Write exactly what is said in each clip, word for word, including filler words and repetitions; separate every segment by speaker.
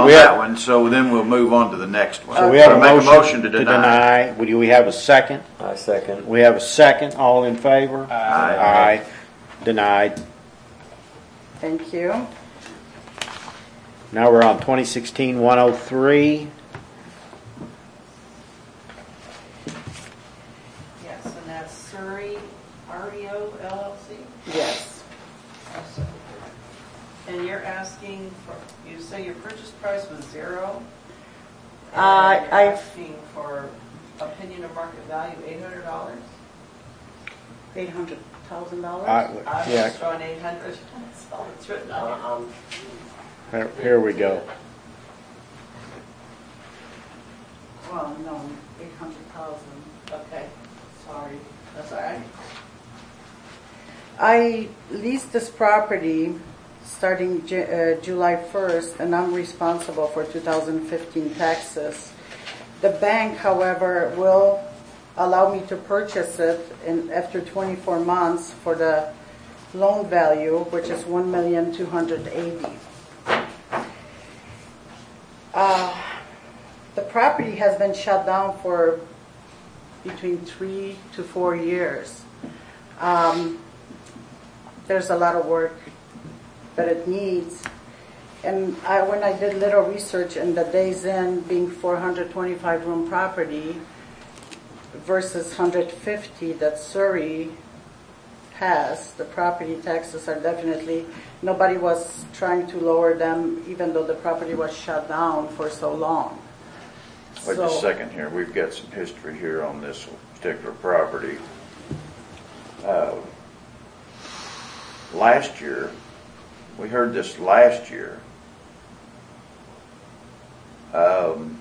Speaker 1: on
Speaker 2: we
Speaker 1: that
Speaker 2: have,
Speaker 1: one, so then we'll move on to the next one.
Speaker 2: so we have
Speaker 1: So
Speaker 2: a
Speaker 1: make
Speaker 2: motion,
Speaker 1: a motion to deny.
Speaker 2: deny. Do we have a second?
Speaker 3: I second.
Speaker 2: We have a second. All in favor?
Speaker 1: Aye.
Speaker 2: Aye. Denied.
Speaker 4: Thank you.
Speaker 2: Now we're on twenty sixteen one oh three.
Speaker 5: Yes, and that's Surrey R E O L L C.
Speaker 4: Yes.
Speaker 5: And you're asking for, you say your purchase price was zero?
Speaker 4: Uh,
Speaker 5: And you're
Speaker 4: I've-
Speaker 5: asking for opinion of market value, eight hundred dollars?
Speaker 4: eight hundred thousand dollars?
Speaker 5: I'm
Speaker 2: Yeah,
Speaker 5: just throwing eight hundred, that's all it's written on
Speaker 3: Uh, um,
Speaker 2: here, here we go.
Speaker 4: Well, no, eight hundred thousand.
Speaker 5: here. Okay, sorry, that's all right.
Speaker 4: I leased this property starting Ju- uh, July first, and I'm responsible for two thousand fifteen taxes. The bank, however, will allow me to purchase it in, after twenty-four months for the loan value, which is one million two hundred eighty thousand dollars. Uh, the property has been shut down for between three to four years. Um, there's a lot of work that it needs. And I, when I did little research in the Days Inn being four hundred twenty-five room property versus one hundred fifty that Surrey has, the property taxes are definitely, nobody was trying to lower them even though the property was shut down for so long.
Speaker 1: Wait
Speaker 4: So-
Speaker 1: just a second here. We've got some history here on this particular property. Uh, last year, we heard this last year. Um,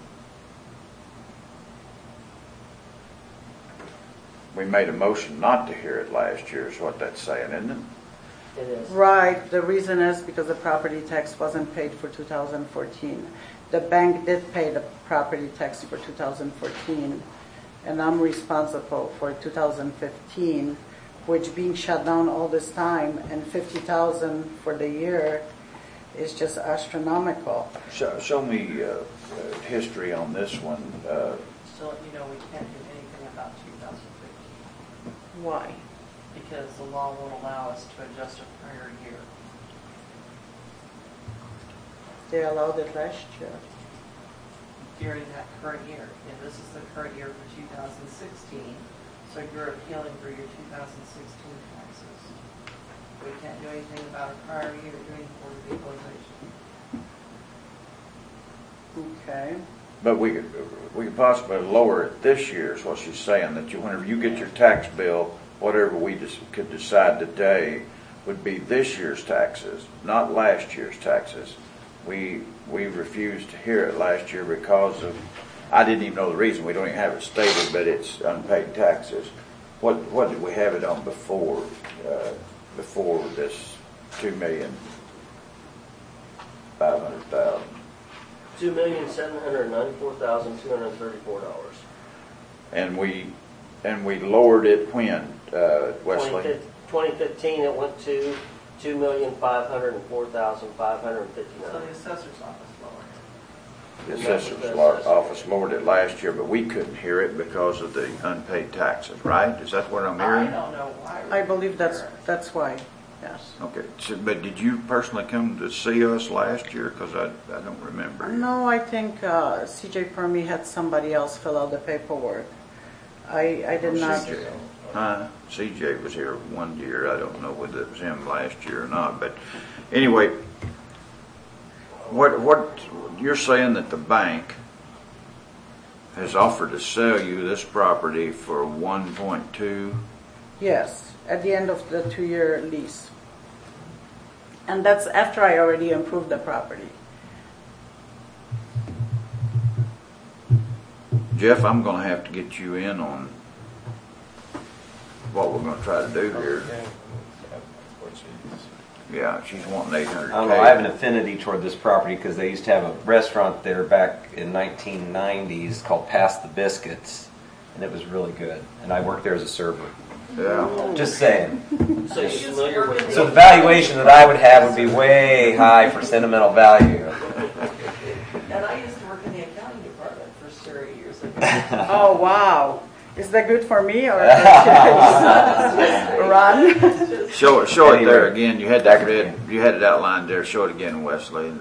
Speaker 1: we made a motion not to hear it last year, is what that's saying, isn't it?
Speaker 3: It is.
Speaker 4: Right, the reason is because the property tax wasn't paid for two thousand fourteen. The bank did pay the property tax for two thousand fourteen, and I'm responsible for two thousand fifteen, which being shut down all this time, and fifty thousand for the year is just astronomical.
Speaker 1: Show, show me uh, uh, history on this one. Uh,
Speaker 5: So, you know, we can't do anything about two thousand fifteen
Speaker 4: Why?
Speaker 5: because the law won't allow us to adjust a prior year.
Speaker 4: They allowed it last year.
Speaker 5: During that current year. And this is the current year for two thousand sixteen, so you're appealing for your two thousand sixteen taxes. We can't do anything about a prior year during Board of Equalization.
Speaker 4: Okay.
Speaker 1: But we could, we could possibly lower it this year, is what she's saying, that you, whenever you get your tax bill, whatever we just could decide today would be this year's taxes, not last year's taxes. We, we refused to hear it last year because of, I didn't even know the reason, we don't even have it stated, but it's unpaid taxes. What, what did we have it on before, uh, before this two million, five hundred thousand?
Speaker 3: Two million seven hundred ninety-four thousand two hundred thirty-four dollars.
Speaker 1: And we, and we lowered it when, uh, Wesley?
Speaker 3: Twenty fifteen, it went to two million five hundred four thousand five hundred
Speaker 5: So
Speaker 3: fifty-nine.
Speaker 5: the assessor's office lowered.
Speaker 1: The assessor's lar- office lowered it last year, but we couldn't hear it because of the unpaid taxes, right? Is that what I'm
Speaker 5: I
Speaker 1: hearing?
Speaker 5: don't know why.
Speaker 4: I believe that's, that's why, yes.
Speaker 1: Okay, so, but did you personally come to see us last year? Because I, I don't remember.
Speaker 4: No, I think uh, C J Permy had somebody else fill out the paperwork. I, I did not.
Speaker 1: C J. Huh? C J was here one year. I don't know whether it was him last year or not. But anyway, what what you're saying that the bank has offered to sell you this property for one point two?
Speaker 4: Yes, at the end of the two-year lease. And that's after I already improved the property.
Speaker 1: Jeff, I'm going to have to get you in on what we're going to try to do here. Yeah, she's wanting eight hundred K.
Speaker 6: I don't know, I have an affinity toward this property because they used to have a restaurant there back in nineteen nineties called Pass the Biscuits, and it was really good. And I worked there as a server.
Speaker 1: Yeah.
Speaker 6: Just saying.
Speaker 3: So you're familiar with
Speaker 6: So the valuation that I would have would be way high for sentimental value.
Speaker 5: specifically.
Speaker 4: Oh, wow. Is that good for me or Ron?
Speaker 1: Show it, show it there
Speaker 6: Anyway.
Speaker 1: again. You had that red, you had it outlined there. Show it again, Wesley.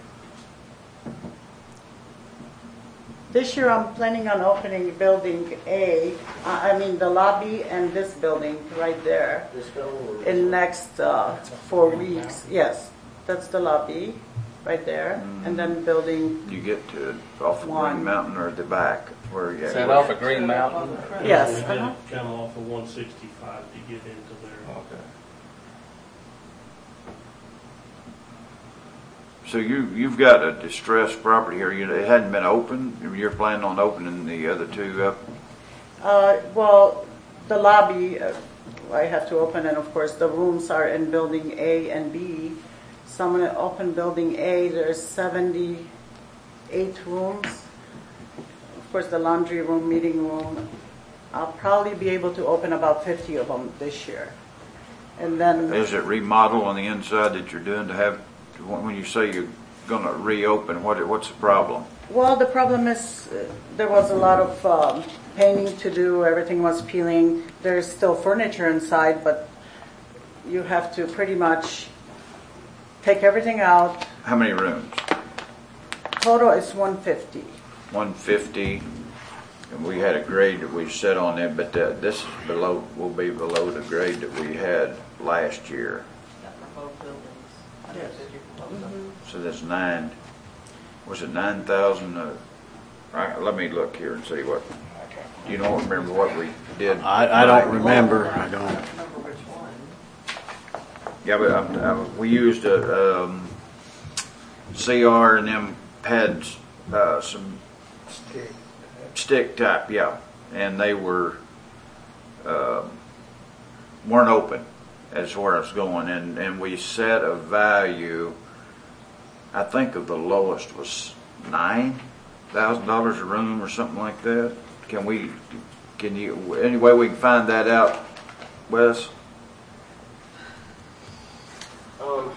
Speaker 4: This year I'm planning on opening building A, I I mean the lobby and this building right there
Speaker 3: This building.
Speaker 4: in next uh, four weeks. Yes, that's the lobby right there. And then building,
Speaker 1: You get to it off of
Speaker 4: One.
Speaker 1: Green Mountain or the back where you.
Speaker 7: Is that off of Green Mountain?
Speaker 4: yes.
Speaker 8: And then
Speaker 4: uh-huh.
Speaker 8: Come off of one sixty-five to get into there.
Speaker 7: Okay.
Speaker 1: So you, you've got a distressed property here. You, it hadn't been opened. You're planning on opening the other two up.
Speaker 4: Uh, Well, the lobby, uh, I have to open, and of course, the rooms are in building A and B. So I'm going to open building A, there's seventy-eight rooms. Of course, the laundry room, meeting room. I'll probably be able to open about fifty of them this year. And then,
Speaker 1: Is it remodel on the inside that you're doing to have, when you say you're going to reopen, what, what's the problem?
Speaker 4: well, the problem is, uh, there was a lot of um, painting to do, everything was peeling. There's still furniture inside, but you have to pretty much take everything out.
Speaker 1: How many rooms?
Speaker 4: Total is one fifty.
Speaker 1: one fifty, and we had a grade that we set on there, but uh, this is below, will be below the grade that we had last year.
Speaker 5: Yeah, for both buildings.
Speaker 4: Yes.
Speaker 5: fifty for both of them.
Speaker 1: So that's nine, was it nine thousand? Uh, right, let me look here and see what, you don't remember what we did?
Speaker 2: I, I don't remember, I don't.
Speaker 5: I don't remember which one.
Speaker 1: Yeah, but um, uh, we used a um, C R and them had uh, some stick type, yeah, and they were um, weren't open. That's where I was going, and and we set a value. I think of the lowest was nine thousand dollars a room or something like that. Can we? Can you? Any way we can find that out, Wes?
Speaker 3: Um,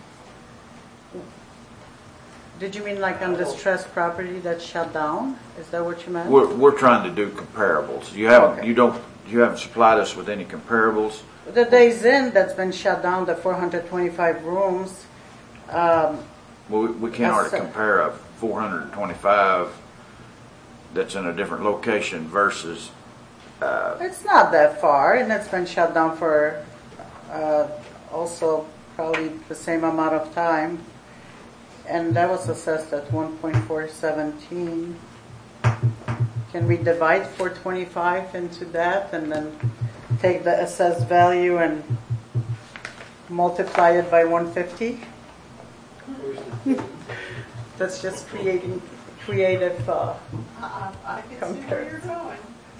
Speaker 4: Did you mean like on distressed property that's shut down? Is that what you meant?
Speaker 1: We're, we're trying to do comparables. You haven't,
Speaker 4: Okay.
Speaker 1: you don't, you haven't supplied us with any comparables.
Speaker 4: The Days Inn that's been shut down, the four hundred twenty-five rooms, um,
Speaker 1: Well, we, we can't hardly
Speaker 4: That's, uh,
Speaker 1: compare a four hundred twenty-five that's in a different location versus, uh,
Speaker 4: it's not that far, and it's been shut down for uh, also probably the same amount of time. And that was assessed at one point four seventeen. Can we divide four twenty-five into that and then take the assessed value and multiply it by one fifty? That's just creating creative. Uh,
Speaker 5: I, I can see where you're going.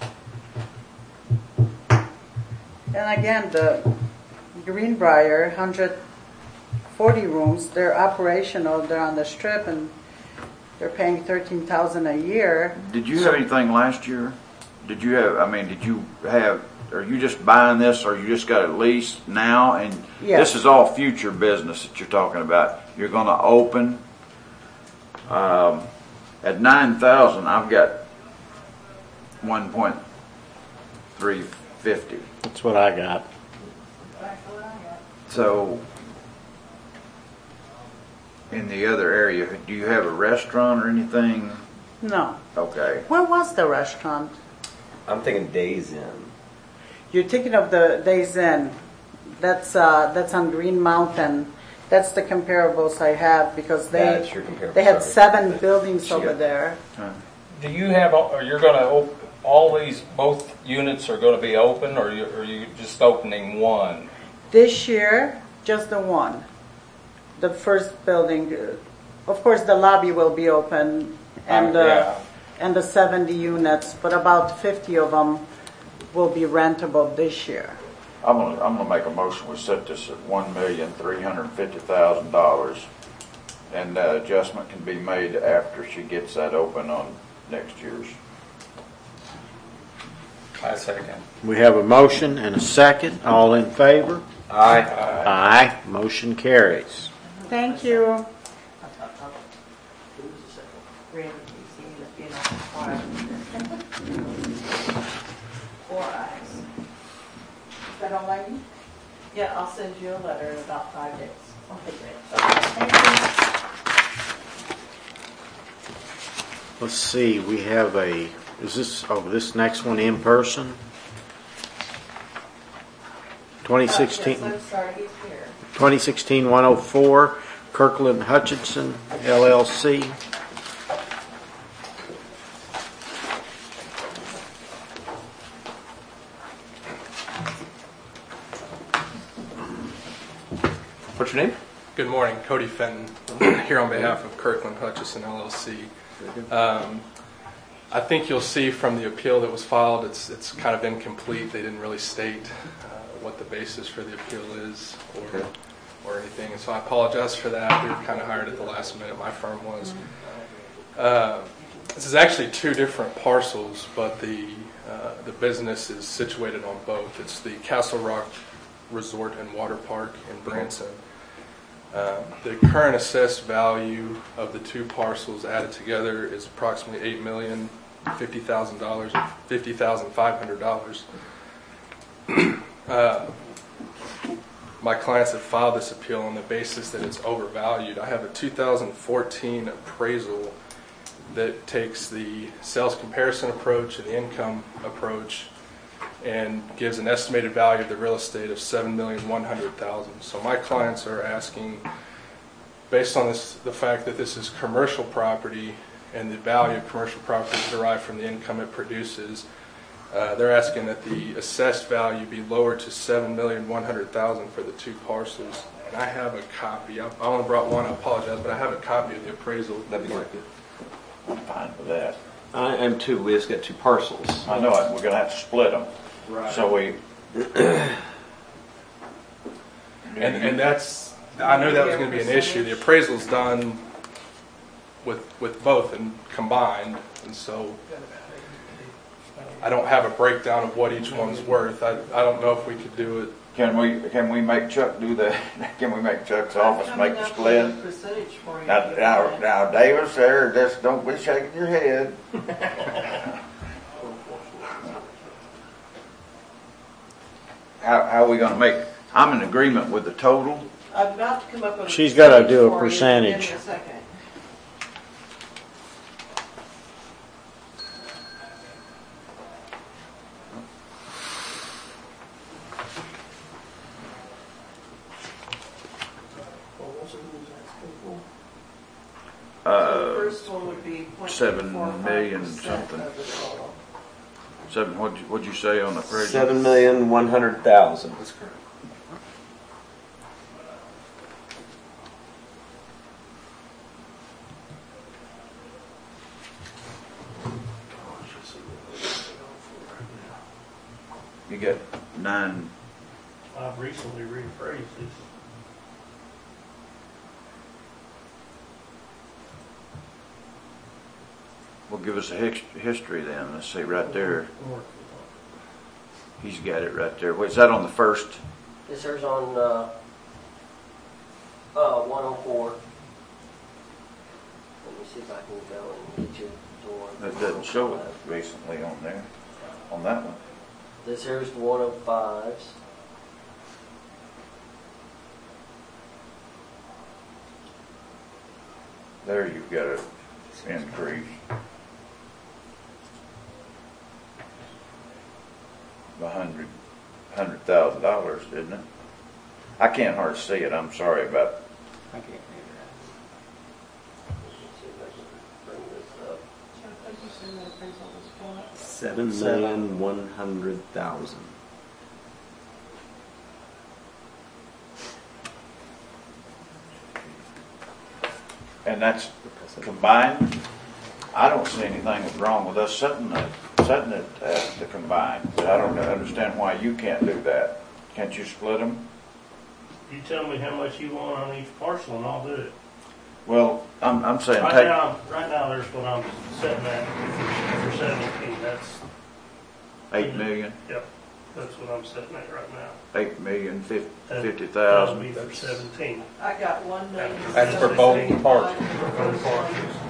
Speaker 4: and again, the Greenbrier, one hundred forty rooms, they're operational, they're on the strip, and they're paying thirteen thousand dollars a year.
Speaker 1: did you have anything last year? Did you have, I mean, did you have, are you just buying this or you just got it leased now? And
Speaker 4: Yes.
Speaker 1: this is all future business that you're talking about. You're gonna open, um, at nine thousand, I've got one point three fifty.
Speaker 2: That's what I got.
Speaker 5: Exactly what I got.
Speaker 1: So, in the other area, do you have a restaurant or anything?
Speaker 4: No.
Speaker 1: Okay.
Speaker 4: Where was the restaurant?
Speaker 6: I'm thinking Days Inn.
Speaker 4: You're thinking of the Days Inn. That's uh, that's on Green Mountain. That's the comparables I have because they
Speaker 6: That's your comparable,
Speaker 4: they had
Speaker 6: sorry.
Speaker 4: seven buildings
Speaker 6: She
Speaker 4: over
Speaker 6: got-
Speaker 4: there.
Speaker 7: Do you have, or you're gonna, op- all these, both units are gonna be open, or you- are you just opening one?
Speaker 4: This year, just the one. The first building. uh, Of course, the lobby will be open, and
Speaker 7: Uh,
Speaker 4: uh,
Speaker 7: yeah.
Speaker 4: and the seventy units, but about fifty of them will be rentable this year.
Speaker 1: I'm gonna, I'm gonna make a motion, we set this at one million, three hundred and fifty thousand dollars. And that adjustment can be made after she gets that open on next year's.
Speaker 7: I second.
Speaker 2: We have a motion and a second. All in favor?
Speaker 6: Aye.
Speaker 2: Aye. Motion carries.
Speaker 4: Thank you.
Speaker 3: Who's the second?
Speaker 5: Randy, you see me being all quiet. Four ayes.
Speaker 4: Is that all I need?
Speaker 5: Yeah, I'll send you a letter in about five days.
Speaker 4: Okay, great.
Speaker 5: Okay.
Speaker 2: Let's see, we have a, is this, oh, this next one in person? twenty sixteen,
Speaker 5: Uh, yes, I'm sorry, he's here.
Speaker 2: twenty sixteen one oh four, Kirkland Hutchinson, L L C.
Speaker 6: What's your name?
Speaker 9: Good morning, Cody Fenton, here on behalf of Kirkland Hutchison L L C. Um, I think you'll see from the appeal that was filed, it's it's kind of incomplete. They didn't really state uh, what the basis for the appeal is or
Speaker 6: Okay.
Speaker 9: or anything, and so I apologize for that. We were kind of hired at the last minute. My firm was. Uh, this is actually two different parcels, but the uh, the business is situated on both. It's the Castle Rock Resort and Water Park in Branson. Uh, the current assessed value of the two parcels added together is approximately eight million fifty thousand dollars, fifty thousand five hundred dollars. uh, my clients have filed this appeal on the basis that it's overvalued. I have a two thousand fourteen appraisal that takes the sales comparison approach and the income approach and gives an estimated value of the real estate of seven million one hundred thousand dollars. So my clients are asking, based on this, the fact that this is commercial property and the value of commercial property is derived from the income it produces, uh, they're asking that the assessed value be lowered to seven million one hundred thousand dollars for the two parcels. And I have a copy. I I only brought one. I apologize, but I have a copy of the appraisal.
Speaker 6: That'd be great.
Speaker 1: I'm fine with that.
Speaker 6: I am too. We just got two parcels.
Speaker 1: I know it, we're gonna have to split them. So we,
Speaker 9: And, and that's, I knew that was going to be an issue. The appraisal's done with, with both and combined, and so I don't have a breakdown of what each one's worth. I, I don't know if we could do it.
Speaker 1: can we, can we make Chuck do that? Can we make Chuck's office make the split?
Speaker 5: Percentage for you.
Speaker 1: Now, now, now, Davis, there, just don't be shaking your head. How, how are we gonna make, I'm in agreement with the total.
Speaker 5: I'm about to come up with a
Speaker 2: She's gotta do a
Speaker 5: for you.
Speaker 2: percentage.
Speaker 5: Give me a second. So the
Speaker 1: Uh,
Speaker 5: first one would be
Speaker 1: seven million
Speaker 5: point two four five percent
Speaker 1: something.
Speaker 5: of the total.
Speaker 1: seven, what'd you, what'd you say on the appraisal?
Speaker 6: Seven million one hundred thousand.
Speaker 9: That's correct.
Speaker 1: You get nine,
Speaker 8: I've recently reappraised this.
Speaker 1: well, give us a his, history then, let's see, right there,
Speaker 8: Or-
Speaker 1: he's got it right there. Was that on the first?
Speaker 3: This here's on, uh, uh, one oh four. Let me see if I can go and get you to one.
Speaker 1: That doesn't show it recently on there, on that one.
Speaker 3: This here's the one oh fives.
Speaker 1: There you've got an increase. A hundred, hundred thousand dollars, isn't it? I can't hardly see it, I'm sorry about,
Speaker 6: I can't read
Speaker 3: See if I can bring this up.
Speaker 5: Chuck, did you send the appraisal this morning?
Speaker 6: that. Seven million one hundred thousand.
Speaker 1: and that's combined. I don't see anything wrong with us setting it, setting it at the combined, but I don't understand why you can't do that. Can't you split them?
Speaker 8: You tell me how much you want on each parcel and I'll do it.
Speaker 1: Well, I'm, I'm saying
Speaker 8: Right
Speaker 1: take,
Speaker 8: now, right now, there's what I'm setting at for for seventeen, that's,
Speaker 1: eight million,
Speaker 8: yep, that's what I'm setting at right now.
Speaker 1: eight million, fif-
Speaker 8: That-
Speaker 1: fifty
Speaker 8: That'll
Speaker 1: thousand.
Speaker 8: be for seventeen.
Speaker 5: I got one million.
Speaker 9: That's for both
Speaker 5: seventy-five
Speaker 9: parcels.
Speaker 8: For both parcels.